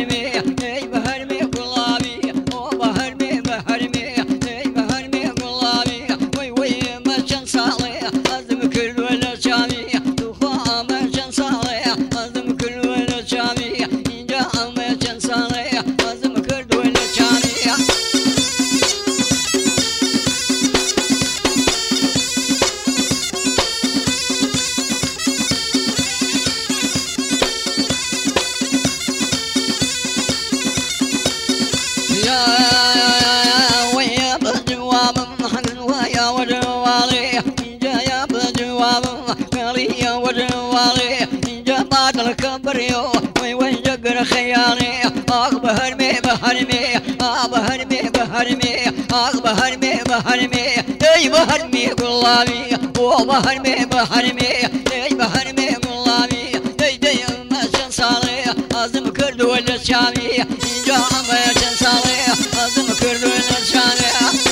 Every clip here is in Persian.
بهرمي ای بهرمي گلابی او بهرمي بهرمي ای بهرمي گلابی وی وی ما چند ساله ازم کرد ولا چامی تو خواه ما چند ساله ازم کرد ولا چامی اینجا ما چند ساله ازم کرد ولا چامی ويا بجواب محل ويا وجوالي جايا بجواب محلي وجوالي جابات الكبريو وي جقر خيالي بهرمي بهرمي بهرمي بهرمي بهرمي بهرمي اي بهرمي قلابي وبهرمي بهرمي اي بهرمي قلابي اي دي ما شن صالي ازم كرد ولا شامي جا ما شن صالي ازم كرد ولا شامي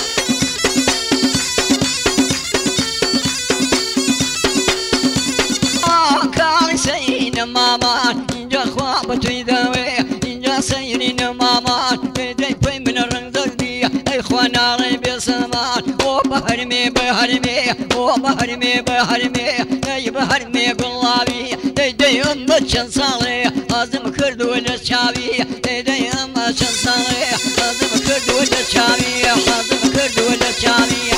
كان سين مامان جا خواب تيداوي جا سين مامان بدي في من الرنزلي اي خوانا ري بسمان وبهرمي بهرمي وبهرمي بهرمي اي بهرمي قلابي دي ام شن صالي ازم كرد ولا شامي دي ام شن صالي ازم كرد ولا شامي ازم كرد ولا شامي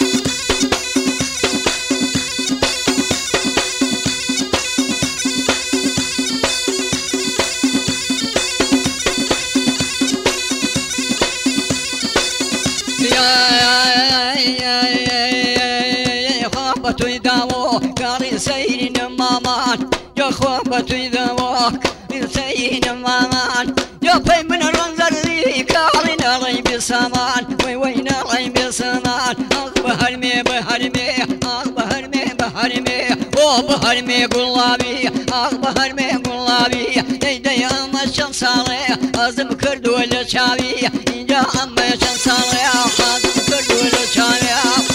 خوابة يداوك قاري سين مامان يا خوابة يداوك سين مامان يا في من الرنزر لي قاري ناري بسامان وين ناري بسامان بهرمي بهرمي بهرمي بهرمي بهرمي قلابي بهرمي قلابي يدي أما شمسالي أزم كرد ولا شاوي جا أما شمسالي أزم كرد ولا شاوي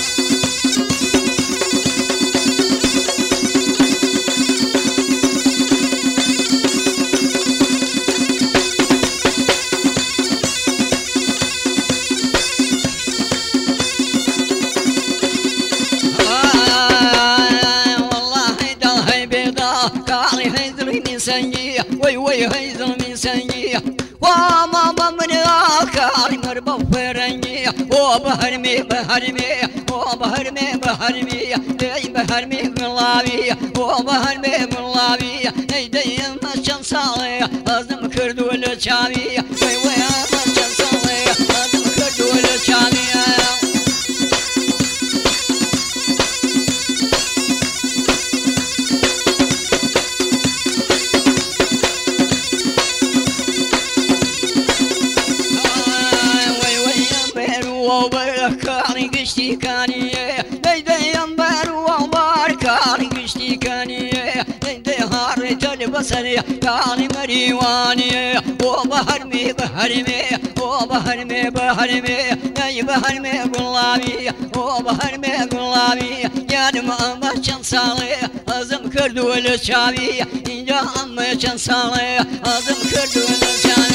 وي هيزل من سنجي وما من كاري مربو فرنجي وبهرمي بهرمي وبهرمي بهرمي اي بهرمي باللابي وبهرمي باللابي اي دايم شن صالي ازم كرد ولا شامي وي وي ما شن صالي ازم كرد ولا شامي وبركاني قشتي كاني ليدي ينبر وبركاني قشتي كاني ليدي هارت البصري كاني مريواني وبهرمي بهرمي وبهرمي بهرمي يا بهرمي قلابي وبهرمي قلابي يا نما ما شن صالي ازم كرد ولا شابي يا اما شن صالي ازم كرد ولا شابي